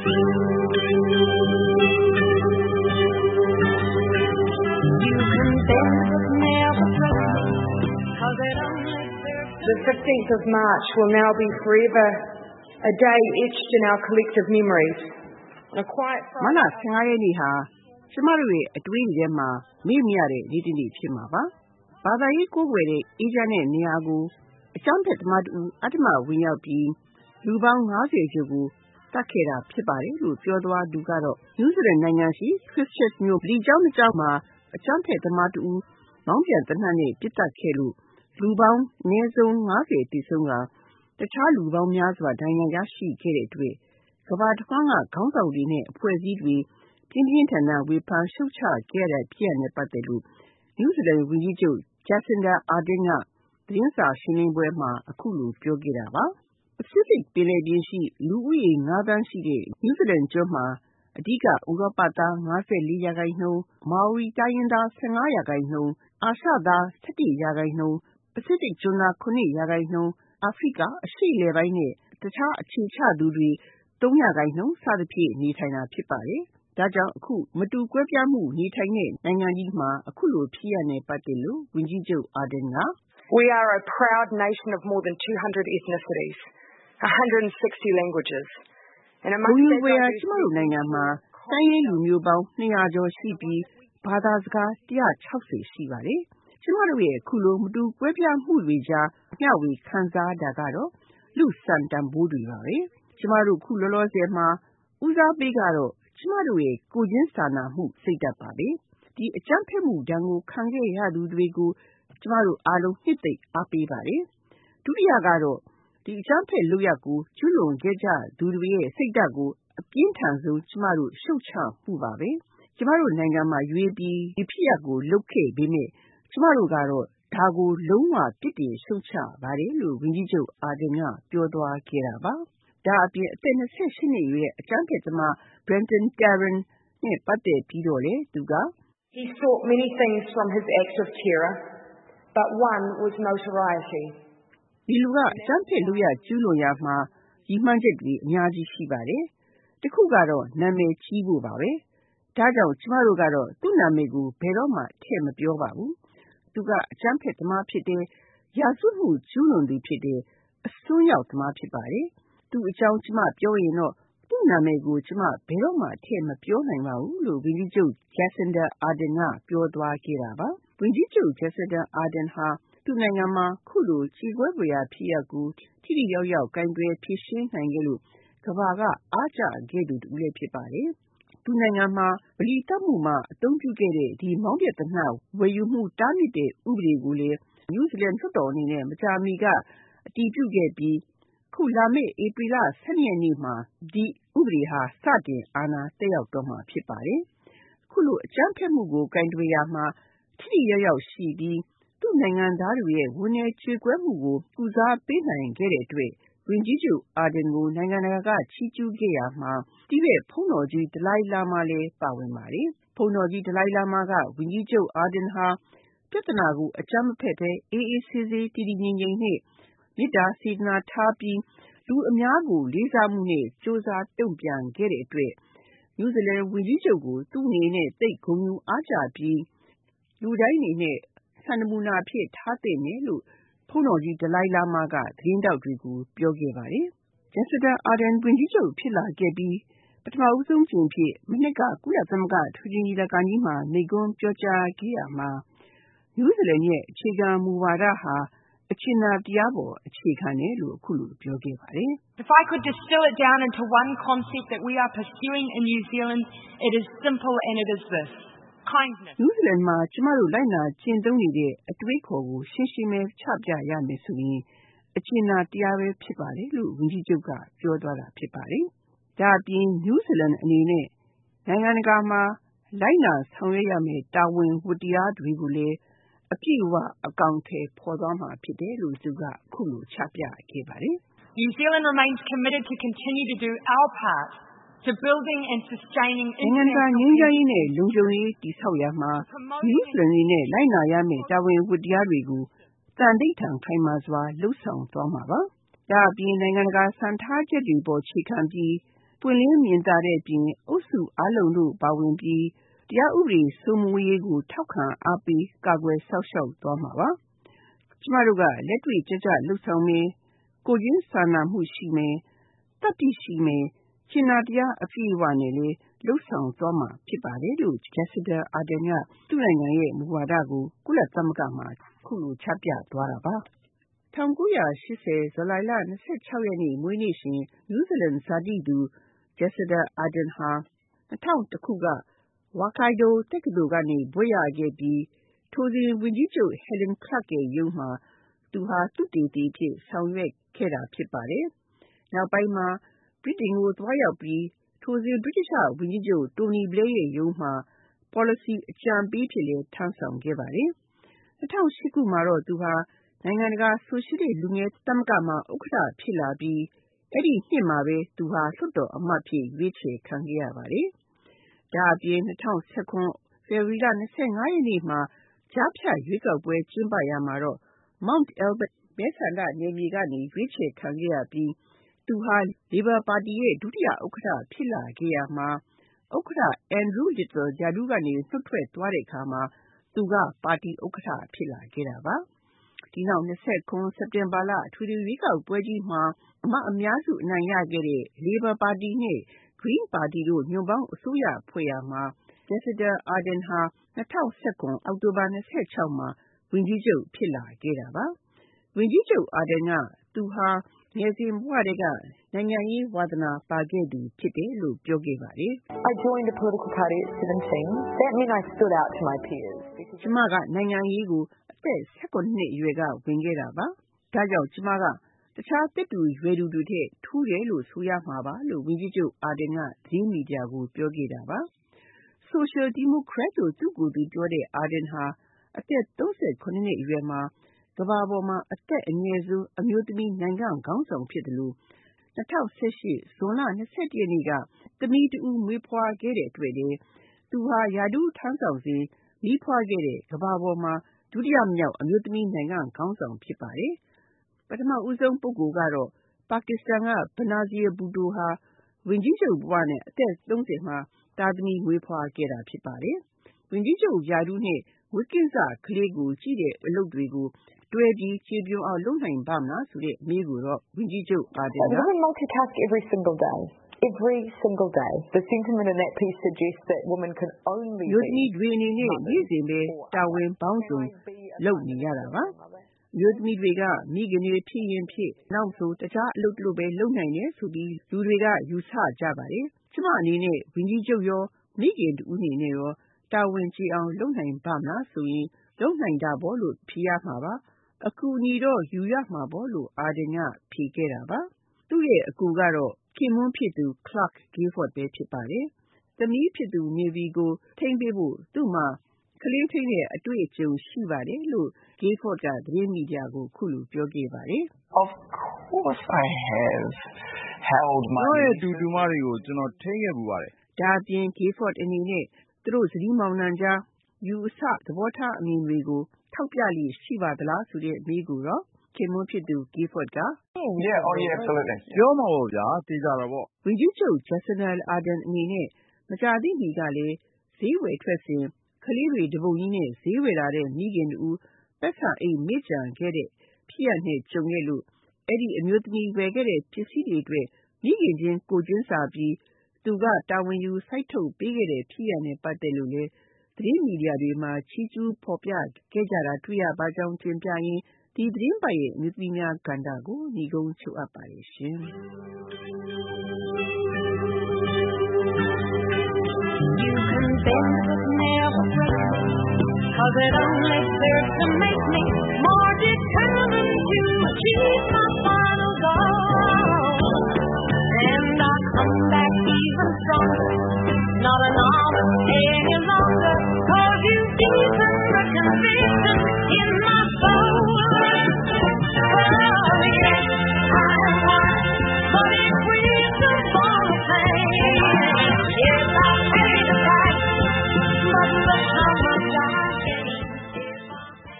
The 15th of March will now be forever a day etched in our collective memories. On a quiet Friday. မန15ရက်နေ့ဟာကျမတို့ရဲ့အတွင်းထဲမှာမေ့မရတဲ့နေ့တစ်နေ့ဖြစ်မှာပါ။ဘာသာရေးကိုယ်ွယ်တဲ့အေဂျင့်တဲ့နေရာကိုအကြမ်းဖက်သမားတို့အတ္တမဝင်ရောက်ပြီးလူပေါင်း90ကျော်ကိုတတ်ခဲ့တာဖြစ်ပါတယ်လို့ပြောသွားသူကတော့နယူးဇီလန်နိုင်ငံရှိ Christchurch မြို့ပြည်ကျောင်းတစ်ကျောင်းမှာအကြမ်းဖက်သမားတို့မောင်းပြန်တနတ်နဲ့ပြစ်တက်ခဲ့လို့လူပေါင်းအနည်းဆုံး90တိဆုံးကတခြားလူပေါင်းများစွာဒဏ်ရာရရှိခဲ့တဲ့အတွက်ကမ္ဘာတစ်ဝန်းကခေါင်းဆောင်တွေနဲ့အဖွဲ့အစည်းတွေပြင်းပြင်းထန်ထန်ဝေဖန်ရှုတ်ချခဲ့တဲ့ဖြစ်ရပ်နဲ့ပတ်သက်လို့နယူးဇီလန်ဝန်ကြီးချုပ် Jacinda Ardern ကသတင်းစာရှင်းလင်းပွဲမှာအခုလိုပြောခဲ့တာပါ။ Pacific ပင်လယ်ပြင်ရှိလူဦးရေ9သန်းရှိတဲ့နယူးဇီလန်ကျွန်းမှာအဓိကဥရောပသား54%မာအိုရီတိုင်းရင်းသား15%အာရှသား17%ပစိဖိတ်ကျွန်းသား9%အာဖရိကအရှေ့အလယ်ပိုင်းနဲ့တခြားအခြေချသူတွေ3%စသဖြင့်နေထိုင်တာဖြစ်ပါတယ်။ဒါကြောင့်အခုမတူကွဲပြားမှုနေထိုင်တဲ့နိုင်ငံကြီးမှာအခုလိုဖြစ်ရတဲ့ပတ်သက်လို့ဝန်ကြီးချုပ် Ardern က We are a proud nation of more than 200 ethnicities, 160 languages. And among these ကျမတို့နိုင်ငံမှာတိုင်းရင်းလူမျိုးပေါင်း200ကျော်ရှိပြီးဘာသာစကား160ရှိပါတယ်။ကျမတို့ရဲ့အခုလိုမတူကွဲပြားမှုတွေကြားမျှဝေခံစားတာကတော့လူစံတန်ဖိုးတွေပါပဲ။ကျမတို့ခုလောလောဆယ်မှာဦးစားပေးကတော့ကျမတို့ရဲ့ကိုယ်ချင်းစာနာမှုစိတ်ဓာတ်ပါပဲ။ဒီအကြမ်းဖက်မှုဒဏ်ကိုခံခဲ့ရသူတွေကိုကျမတို့အားလုံးနှစ်သိမ့်အားပေးပါတယ်။ဒုတိယကတော့ဒီအကြမ်းဖက်လုပ်ရပ်ကိုကျူးလွန်ခဲ့ကြသူတွေရဲ့စိတ်ဓာတ်ကိုအပြင်းထန်ဆုံးကျမတို့ရှုတ်ချမှုပါပဲ။ကျမတို့နိုင်ငံမှာရွေးပြီးဒီဖြစ်ရပ်ကိုလုပ်ခဲ့ပေမဲ့ကျမတို့ကတော့ဒါကိုလုံးဝပြစ်တင်ရှုတ်ချပါတယ်လို့ဝန်ကြီးချုပ် Ardern ကပြောသွားခဲ့တာပါ။ဒါအပြင်အသက်28နှစ်အရွယ်အကြမ်းဖက်သမား Brenton Tarrant နဲ့ပတ်သက်ပြီးတော့လေသူက He sought many things from his act of terror, but one was notoriety. ဒီလူကအကြမ်းဖက်လုပ်ရကျူးလွန်ရမှာရည်မှန်းချက်တွေအများကြီးရှိပါတယ်။တစ်ခုကတော့နာမည်ကြီးဖို့ပါပဲ။ဒါကြောင့်ကျမတို့ကတော့သူ့နာမည်ကိုဘယ်တော့မှထည့်မပြောပါဘူး။သူကအကြမ်းဖက်သမားဖြစ်တယ်။ရာဇဝတ်မှုကျူးလွန်သူဖြစ်တယ်။အစွန်းရောက်သမားဖြစ်ပါတယ်။သူအကြောင်းကျမပြောရင်တော့သူ့နာမည်ကိုကျမဘယ်တော့မှထည့်မပြောနိုင်ပါဘူးလို့ဝန်ကြီးချုပ် Jacinda Ardern ကပြောသွားခဲ့တာပါ။ဝန်ကြီးချုပ် Jacinda Ardern ဟာသူ့နိုင်ငံမှာခုလိုကြေကွဲဖွယ်ရာဖြစ်ရပ်ကိုထိထိရောက်ရောက်ကိုင်တွယ်ဖြေရှင်းနိုင်ခဲ့လို့ကမ္ဘာကအားကျခဲ့သူတူလည်းဖြစ်ပါတယ်။သူ့နိုင်ငံမှာဗလီတတ်မှုမှာအသုံးပြုခဲ့တဲ့ဒီမောင်းပြသနာဝယ်ယူမှုတားမြစ်တဲ့ဥပဒေကိုလည်းနယူးဇီလန်လွှတ်တော်အနေနဲ့မကြာမီကအတည်ပြုခဲ့ပြီးခုလာမယ့်ဧပြီလ12ရက်နေ့မှာဒီဥပဒေဟာစတင်အာဏာတက်ရောက်တော့မှာဖြစ်ပါတယ်။ခုလိုအကြမ်းဖက်မှုကိုကိုင်တွယ်ရမှာထိထိရောက်ရောက်ရှိပြီးသူ့နိုင်ငံသားတွေရဲ့ဝန်내ကြေကွဲမှုကိုကုစားပေးနိုင်ခဲ့တဲ့အတွက်ဝန်ကြီးချုပ် Ardern ကိုနိုင်ငံတကာကချီးကျူးခဲ့ရမှာတိဘက်ဘုန်းတော်ကြီးဒလိုင်းလာမာလည်းပါဝင်ပါတယ်။ဘုန်းတော်ကြီးဒလိုင်းလာမာကဝန်ကြီးချုပ် Ardern ဟာပြဿနာကိုအကြမ်းမဖက်ပဲအေးအေးဆေးဆေးတည်တည်ငြိမ်ငြိမ်နဲ့မေတ္တာစေတနာထားပြီးလူအများကိုလေးစားမှုနဲ့ကြိုးစားတုံ့ပြန်ခဲ့တဲ့အတွက်နယူးဇီလန်ဝန်ကြီးချုပ်ကိုသူ့အနေနဲ့သိဂုဏ်ယူအားကျပြီးလူတိုင်းအနေနဲ့စံနမူနာအဖြစ်ထားသင့်တယ်လို့ဘုန်းတော်ကြီးဒလိုင်းလာမာကသတင်းတောက်တွေကိုပြောခဲ့ပါတယ်။ Jacinda Ardern ဝန်ကြီးချုပ်ဖြစ်လာခဲ့ပြီးပထမဦးဆုံးကြိမ်ဖြစ်မနှစ်ကကုလသမဂ္ဂထွေထွေညီလာခံကြီးမှာမိန့်ခွန်းပြောကြားခဲ့ရမှာနယူးဇီလန်ရဲ့အခြေခံမူဝါဒဟာအကျဉ်းသာတရားပေါ်အခြေခံတယ်လို့အခုလိုပြောခဲ့ပါတယ်။ If I could distill it down into one concept that we are pursuing in New Zealand, it is simple and it is this. Kindness. နယူးဇီလန်မှာကျမတို့လိုက်နာကျင့်သုံးနေတဲ့အတွေးခေါ်ကိုရှင်းရှင်းပဲချပြရမယ်ဆိုရင်အကျဉ်းသာတရားပဲဖြစ်ပါတယ်လို့ဝန်ကြီးချုပ်ကပြောသွားတာဖြစ်ပါတယ်။ဒါအပြင်နယူးဇီလန်အနေနဲ့နိုင်ငံတကာမှာလိုက်နာဆောင်ရွက်ရမယ့်တာဝန်ဝတ္တရားတွေကိုလည်းအပြည့်အဝအကောင်အထည်ဖော်သွားမှာဖြစ်တယ်လို့သူကအခုလိုချပြခဲ့ပါတယ်။ New Zealand remains committed to continue to do our part to building and sustaining နိုင်ငံတကာငြိမ်းချမ်းရေးနဲ့လုံခြုံရေးတည်ဆောက်ရမှာနယူးဇီလန်နဲ့လိုက်နာရမယ့်တာဝန်ဝတ္တရားတွေကိုတန်ဋိဌာန်ခိုင်မာစွာလှုပ်ဆောင်သွားမှာပါ။ဒါအပြင်နိုင်ငံတကာစံထားချက်တွေပေါ်ခြေခံပြီးတပွင့်လင်းမြင်သာတဲ့အပြင်အုပ်စုအားလုံးတို့ပါဝင်ပြီးတရားဥပဒေစိုးမိုးရေးကိုထောက်ခံအားပေးကာကွယ်စောင့်ရှောက်သွားမှာပါကျမတို့ကလက်တွေ့ကျကျလှုပ်ဆောင်မယ်ကိုယ်ချင်းစာနာမှုရှိမယ်တတ်သိရှိမယ်ကျင်နာတရားအပြည့်အဝနဲ့လေလှုပ်ဆောင်သွားမှာဖြစ်ပါတယ်လို့ Jacinda Ardern ကသူ့နိုင်ငံရဲ့မူဝါဒကိုကုလသမဂ္ဂမှာခုလိုချပြသွားတာပါ1980ဇူလိုင်လ26ရက်နေ့မွေးနေ့ရှင်နယူးဇီလန်ဇာတိသူ Jacinda Ardern ဟာ2001ခုကဝါကိုင်ဒိုတက္ကသိုလ်ကနေဘွဲ့ရခဲ့ပြီးထိုစဉ်ဝန်ကြီးချုပ် Helen Clark ရဲ့ရုံးမှာသူဟာသုတေသီအဖြစ်ဆောင်ရွက်ခဲ့တာဖြစ်ပါတယ်နောက်ပိုင်းမှာဗြိတိန်ကိုသွားရောက်ပြီးထိုစဉ်ဗြိတိသျှဝန်ကြီးချုပ်တိုနီဘလဲရဲ့ရုံးမှာ policy အကြံပေးဖြစ်လဲထမ်းဆောင်ခဲ့ပါတယ်2008ခုမှာတော့သူဟာနိုင်ငံတကာဆိုရှယ်လစ်လူငယ်သမဂ္ဂမှာဥက္ကဋ္ဌဖြစ်လာပြီးအဲ့ဒီနှစ်မှာပဲသူဟာလွှတ်တော်အမတ်ဖြစ်ရွေးချယ်ခံခဲ့ရပါတယ်ဒါအပြင်2019ဖေဖော်ဝါရီလ25ရက်နေ့မှာကြားဖြတ်ရွေးကောက်ပွဲကျင်းပရာမှာတော့ Mount Albert မဲဆန္ဒနယ်မြေကနေရွေးချယ်ခံခဲ့ရပြီးသူဟာ Labour ပါတီရဲ့ဒုတိယဥက္ကဋ္ဌဖြစ်လာခဲ့ရမှာဥက္ကဋ္ဌ Andrew Little ရာထူးကနေနှုတ်ထွက်သွားတဲ့အခါမှာသူကပါတီဥက္ကဋ္ဌဖြစ်လာခဲ့တာပါဒီနောက်29စက်တင်ဘာလအထွေထွေရွေးကောက်ပွဲကြီးမှာအမတ်အများစုအနိုင်ရခဲ့တဲ့ Labour ပါတီနဲ့ Green ပါတီတို့ညွန့်ပေါင်းအစိုးရဖွဲ့ရာမှာ Jacinda Ardern ဟာ2019အောက်တိုဘာ26မှာဝန်ကြီးချုပ်ဖြစ်လာခဲ့တာပါဝန်ကြီးချုပ် Ardern ကသူဟာငယ်စဉ်ဘဝတည်းကနိုင်ငံရေးဝါသနာပါခဲ့သူဖြစ်တယ်လို့ပြောခဲ့ပါတယ် I joined a political party at 17. That meant I stood out to my peers. ကျမကနိုင်ငံရေးကိုအသက်18နှစ်အရွယ်ကဝင်ခဲ့တာပါဒါကြောင့်ကျမကတခြားသက်တူရွယ်သူတွေထက်ထူးတယ်လို့ဆိုရမှာပါလို့ဝန်ကြီးချုပ် Ardern ကသတင်းမီဒီယာကိုပြောခဲ့တာပါ Social Democrat လို့သူ့ကိုယ်သူပြောတဲ့ Ardern ဟာအသက်38နှစ်အရွယ်မှာကမ္ဘာပေါ်မှာအသက်အငယ်ဆုံးအမျိုးသမီးနိုင်ငံခေါင်းဆောင်ဖြစ်တယ်လို့2018ဇွန်လ21ရက်နေ့ကသမီးတူမွေးဖွားခဲ့တဲ့အတွက်လေသူဟာရာထူးထမ်းဆောင်စဉ်မီးဖွားခဲ့တဲ့ကမ္ဘာပေါ်မှာဒုတိယမြောက်အမျိုးသမီးနိုင်ငံခေါင်းဆောင်ဖြစ်ပါတယ်ပထမဦးဆုံးပုဂ္ဂိုလ်ကတော့ပါကစ္စတန်ကBenazir Bhuttoဟာဝန်ကြီးချုပ်ဘဝနဲ့အသက်30မှာသားသမီးမွေးဖွားခဲ့တာဖြစ်ပါတယ်ဝန်ကြီးချုပ်ရာထူးနဲ့ဝိကင်းစကလေးကိုကြည့်တဲ့အလုပ်တွေကိုတွဲပြီးခြေပြုံအောင်လုပ်နိုင်ပါမလားဆိုတဲ့မေးကိုတော့ဝန်ကြီးချုပ်Ardern က I multitask every single day. Every single day. The sentiment in that piece suggests that women can only မျိုးသမီးတွေအနေနဲ့နေ့စဉ်ပဲတာဝန်ပေါင်းစုံလုပ်နေရတာပါမျိုးသမီးတွေကမိခင်တွေဖြစ်ရင်ဖြစ်နောက်ဆိုတခြားအလုပ်လုပ်ပဲလုပ်နိုင်တယ်ဆိုပြီးလူတွေကယူဆကြပါတယ်ကျမအနေနဲ့ဝန်ကြီးချုပ်ရောမိခင်တူအနေနဲ့ရောတာဝန်ကြီးအောင်လုပ်နိုင်ပါမလားဆိုရင်လုပ်နိုင်တာပေါ့လို့ဖြေရမှာပါအကူအညီတော့ယူရမှာပေါ့လို့Ardern ကဖြေခဲ့တာပါသူ့ရဲ့အကူကတော့ခင်မွန်းဖြစ်သူ Clark Gayford ပဲဖြစ်ပါတယ်သမီးဖြစ်သူ Navy ကိုထိန်းပေးဖို့သူ့မှာကလေးထိန်းတဲ့အတွေ့အကြုံရှိပါတယ်လို့ Gayford ကသတင်းမီဒီယာကိုခုလိုပြောခဲ့ပါတယ် Of course I have held my ရဲ့တူတူမတွေကိုကျွန်တော်ထိန်းခဲ့ပူပါတယ်ဒါအပြင် Gayford အနေနဲ့သူတို့ဇနီးမောင်နှံကြားယူအဆသဘောထားအမြင်တွေကိုထောက်ပြလိရှိပါသလားဆိုတဲ့မေးကိုတော့ခင်မွန်းဖြစ်သူ Gayford က Yeah, absolutely. ပြောမှာပေါ့ဗျာသိကြတာပေါ့ဝန်ကြီးချုပ် Jacinda Ardern အနေနဲ့မကြာသေးမီကလည်းဈေးဝယ်ထွက်စဉ်ကလေးတွေတပုံကြီးနဲ့ဈေးဝယ်လာတဲ့မိခင်တူပတ်စံအိတ်မေ့ကြံခဲ့တဲ့ဖြစ်ရနဲ့ကြုံခဲ့လို့အဲ့ဒီအမျိုးသမီးဝယ်ခဲ့တဲ့ပစ္စည်းတွေအတွက်မိခင်ချင်းကိုချင်းစာပြီးသူကတာဝန်ယူစိုက်ထုတ်ပေးခဲ့တဲ့ဖြစ်ရနဲ့ပတ်သက်လို့လေသတင်းမီဒီယာတွေမှာချီးကျူးဖော်ပြခဲ့ကြတာတွေ့ရပါကြောင်းတင်ပြရင်းဒီသတင်းပတ်ရဲ့အမျိုးသမီးများကဏ္ဍကိုညီကုန်းချုပ်အပ်ပါတယ်ရှင်။ You can bend but never break me, 'cause it only serves to make me more determined to achieve my